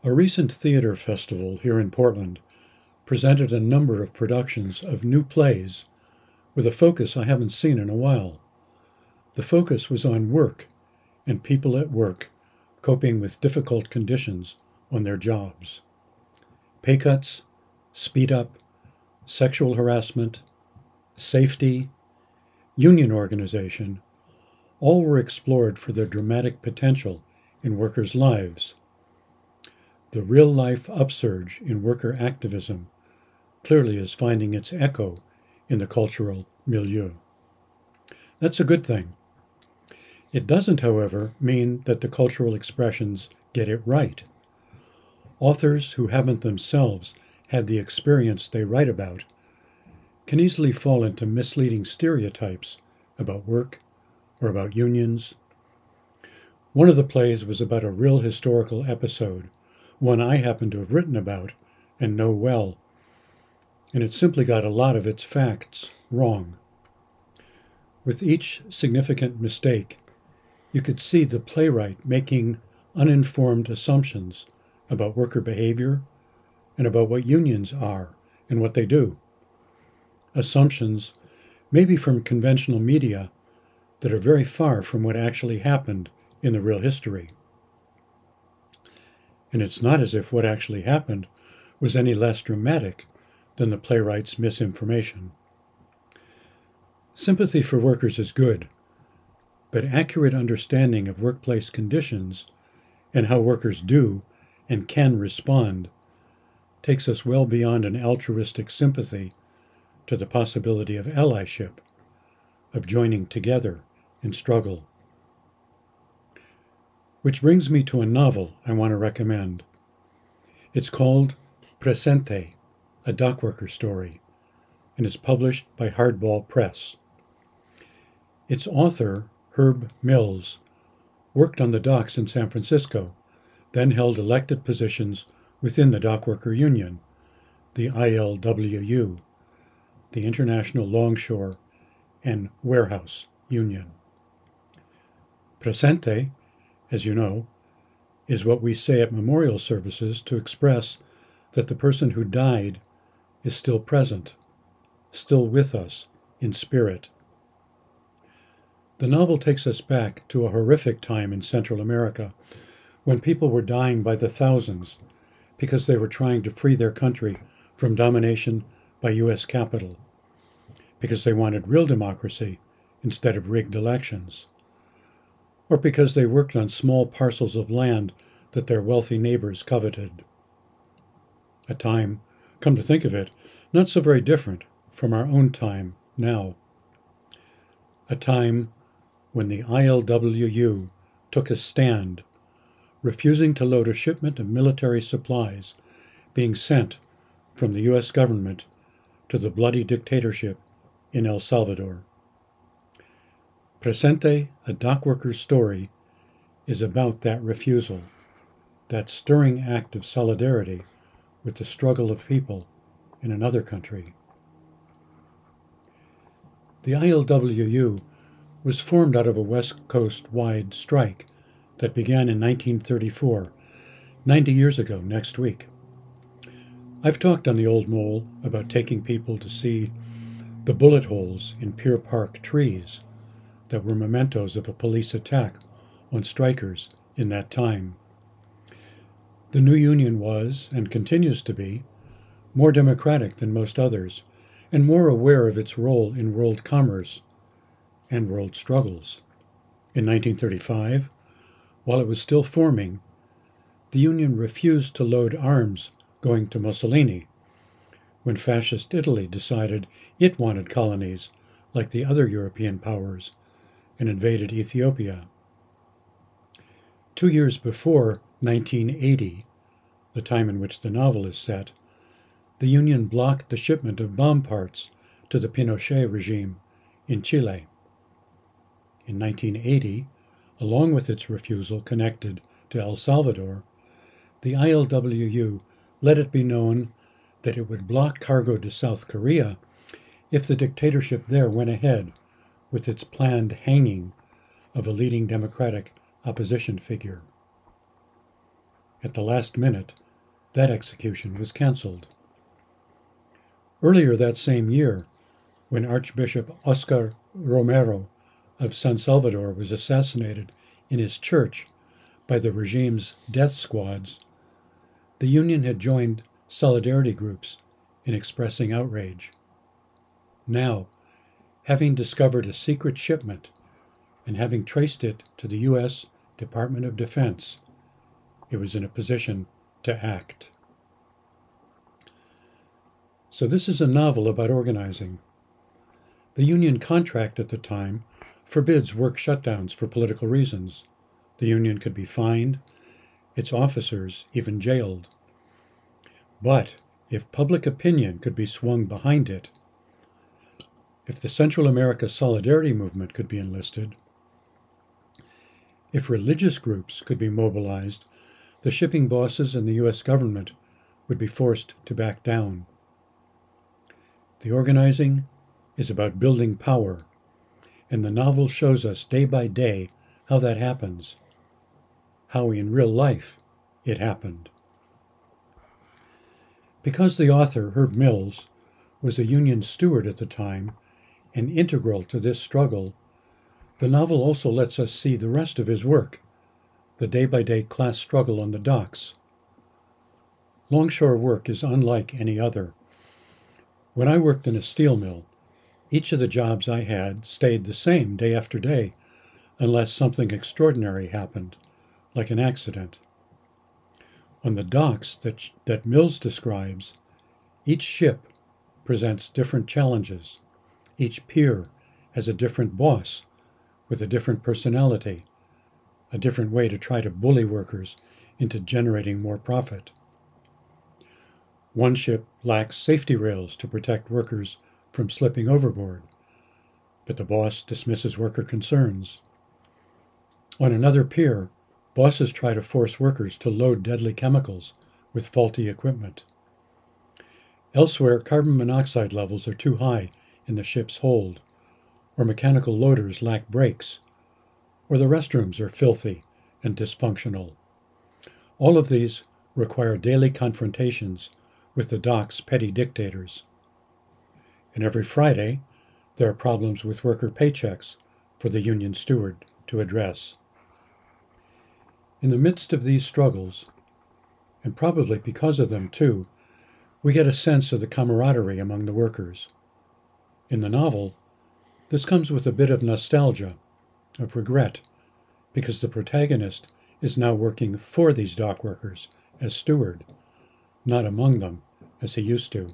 A recent theater festival here in Portland presented a number of productions of new plays with a focus I haven't seen in a while. The focus was on work and people at work coping with difficult conditions on their jobs. Pay cuts, speed up, sexual harassment, safety, union organization, all were explored for their dramatic potential in workers' lives. The real-life upsurge in worker activism clearly is finding its echo in the cultural milieu. That's a good thing. It doesn't, however, mean that the cultural expressions get it right. Authors who haven't themselves had the experience they write about can easily fall into misleading stereotypes about work or about unions. One of the plays was about a real historical episode, one I happen to have written about and know well, and it simply got a lot of its facts wrong. With each significant mistake, you could see the playwright making uninformed assumptions about worker behavior and about what unions are and what they do. Assumptions, maybe from conventional media, that are very far from what actually happened in the real history. And it's not as if what actually happened was any less dramatic than the playwright's misinformation. Sympathy for workers is good, but accurate understanding of workplace conditions and how workers do and can respond takes us well beyond an altruistic sympathy to the possibility of allyship, of joining together in struggle. Which brings me to a novel I want to recommend. It's called Presente, a dockworker story, and is published by Hardball Press. Its author, Herb Mills, worked on the docks in San Francisco, then held elected positions within the Dockworker Union, the ILWU, the International Longshore and Warehouse Union. Presente, as you know, is what we say at memorial services to express that the person who died is still present, still with us in spirit. The novel takes us back to a horrific time in Central America when people were dying by the thousands because they were trying to free their country from domination by U.S. capital, because they wanted real democracy instead of rigged elections, or because they worked on small parcels of land that their wealthy neighbors coveted. A time, come to think of it, not so very different from our own time now. A time when the ILWU took a stand, refusing to load a shipment of military supplies being sent from the U.S. government to the bloody dictatorship in El Salvador. Presente, a dockworker's story, is about that refusal, that stirring act of solidarity with the struggle of people in another country. The ILWU was formed out of a West Coast-wide strike that began in 1934, 90 years ago next week. I've talked on the Old Mole about taking people to see the bullet holes in Pier Park trees that were mementos of a police attack on strikers in that time. The new union was, and continues to be, more democratic than most others, and more aware of its role in world commerce and world struggles. In 1935, while it was still forming, the union refused to load arms going to Mussolini when fascist Italy decided it wanted colonies like the other European powers and invaded Ethiopia. 2 years before 1980, the time in which the novel is set, the Union blocked the shipment of bomb parts to the Pinochet regime in Chile. In 1980, along with its refusal connected to El Salvador, the ILWU let it be known that it would block cargo to South Korea if the dictatorship there went ahead with its planned hanging of a leading democratic opposition figure. At the last minute, that execution was canceled. Earlier that same year, when Archbishop Oscar Romero of San Salvador was assassinated in his church by the regime's death squads, the union had joined solidarity groups in expressing outrage. Now, having discovered a secret shipment and having traced it to the U.S. Department of Defense, it was in a position to act. So this is a novel about organizing. The union contract at the time forbids work shutdowns for political reasons. The union could be fined, its officers even jailed. But if public opinion could be swung behind it, if the Central America Solidarity Movement could be enlisted, if religious groups could be mobilized, the shipping bosses and the U.S. government would be forced to back down. The organizing is about building power, and the novel shows us day by day how that happens, how in real life it happened. Because the author, Herb Mills, was a union steward at the time and integral to this struggle, the novel also lets us see the rest of his work, the day-by-day class struggle on the docks. Longshore work is unlike any other. When I worked in a steel mill, each of the jobs I had stayed the same day after day, unless something extraordinary happened, like an accident. On the docks that Mills describes, each ship presents different challenges. Each pier has a different boss with a different personality, a different way to try to bully workers into generating more profit. One ship lacks safety rails to protect workers from slipping overboard, but the boss dismisses worker concerns. On another pier, bosses try to force workers to load deadly chemicals with faulty equipment. Elsewhere, carbon monoxide levels are too high in the ship's hold, or mechanical loaders lack brakes, or the restrooms are filthy and dysfunctional. All of these require daily confrontations with the dock's petty dictators. And every Friday, there are problems with worker paychecks for the union steward to address. In the midst of these struggles, and probably because of them too, we get a sense of the camaraderie among the workers. In the novel, this comes with a bit of nostalgia, of regret, because the protagonist is now working for these dock workers as steward, not among them as he used to.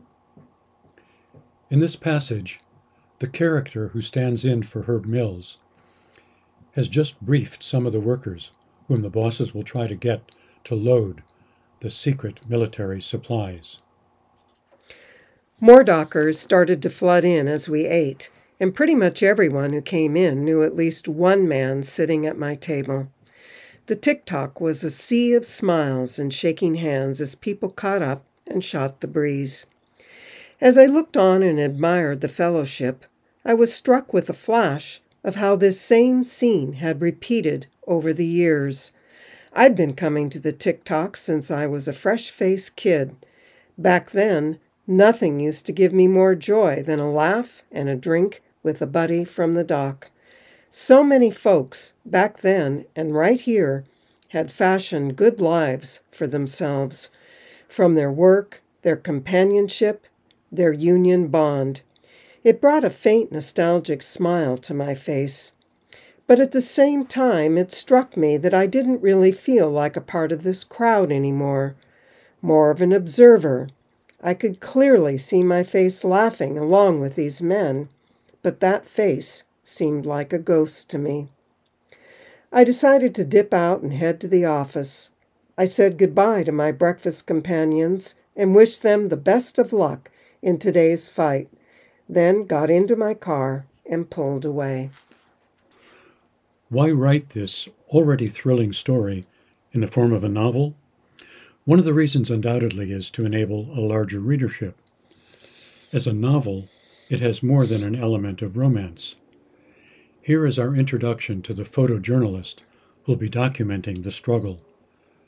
In this passage, the character who stands in for Herb Mills has just briefed some of the workers whom the bosses will try to get to load the secret military supplies. More dockers started to flood in as we ate, and pretty much everyone who came in knew at least one man sitting at my table. The tick-tock was a sea of smiles and shaking hands as people caught up and shot the breeze. As I looked on and admired the fellowship, I was struck with a flash of how this same scene had repeated over the years. I'd been coming to the tick-tock since I was a fresh-faced kid. Back then, nothing used to give me more joy than a laugh and a drink with a buddy from the dock. So many folks, back then and right here, had fashioned good lives for themselves, from their work, their companionship, their union bond. It brought a faint nostalgic smile to my face. But at the same time, it struck me that I didn't really feel like a part of this crowd anymore, more of an observer. I could clearly see my face laughing along with these men, but that face seemed like a ghost to me. I decided to dip out and head to the office. I said goodbye to my breakfast companions and wished them the best of luck in today's fight, then got into my car and pulled away. Why write this already thrilling story in the form of a novel? One of the reasons undoubtedly is to enable a larger readership. As a novel, it has more than an element of romance. Here is our introduction to the photojournalist who will be documenting the struggle.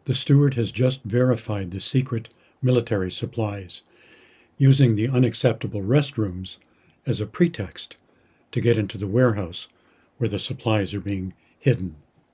The steward has just verified the secret military supplies, using the unacceptable restrooms as a pretext to get into the warehouse where the supplies are being hidden.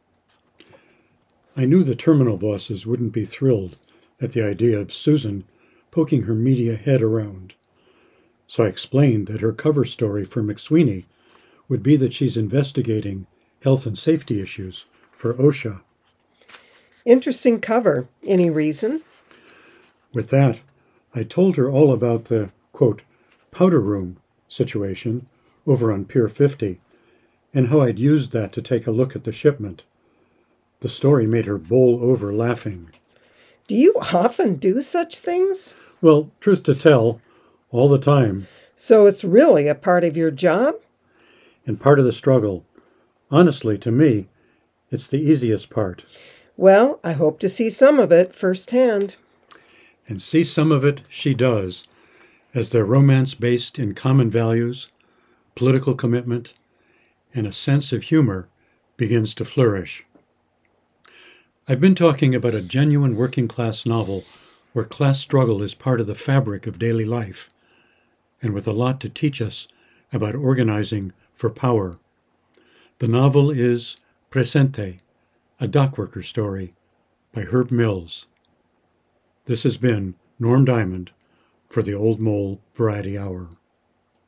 I knew the terminal bosses wouldn't be thrilled at the idea of Susan poking her media head around, so I explained that her cover story for McSweeney would be that she's investigating health and safety issues for OSHA. Interesting cover. Any reason? With that, I told her all about the, quote, powder room situation over on Pier 50 and how I'd used that to take a look at the shipment. The story made her bowl over laughing. Do you often do such things? Well, truth to tell, all the time. So it's really a part of your job? And part of the struggle. Honestly, to me, it's the easiest part. Well, I hope to see some of it firsthand. And see some of it she does, as their romance based in common values, political commitment, and a sense of humor begins to flourish. I've been talking about a genuine working class novel where class struggle is part of the fabric of daily life, and with a lot to teach us about organizing for power. The novel is Presente, a dockworker story by Herb Mills. This has been Norm Diamond for the Old Mole Variety Hour.